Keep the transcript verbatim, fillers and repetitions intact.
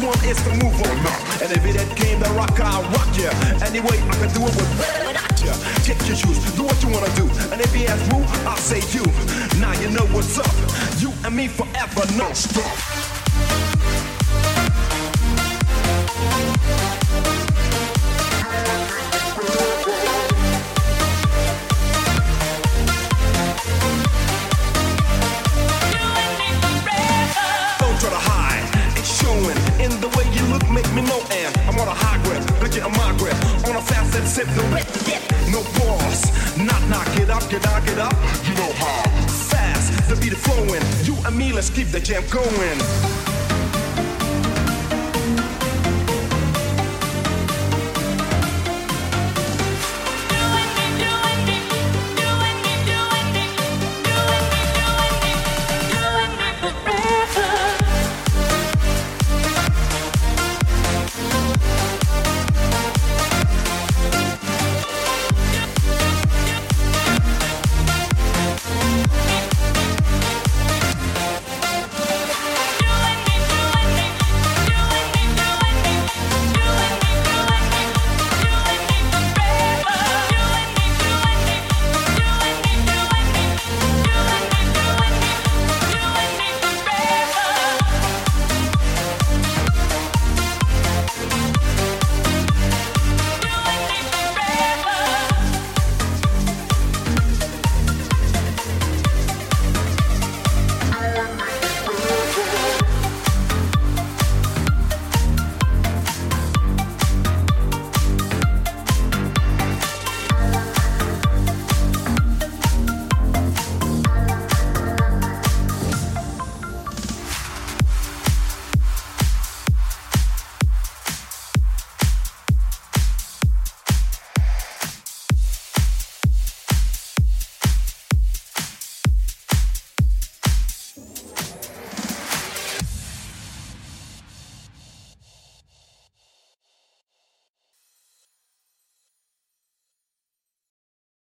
one is to move on. And if it ain't game to rock, I'll rock ya. Anyway, I can do it with without ya. Take your shoes, do what you wanna do. And if he asks who, I'll say you. Now you know what's up. You and me forever, no stop. In the way you look, make me know, and I'm on a high grip, got you on my grip, on a fast and sip, no rip, no pause, knock, knock, get up, get out, get up, you know how, fast, the beat is flowing, you and me, let's keep the jam going.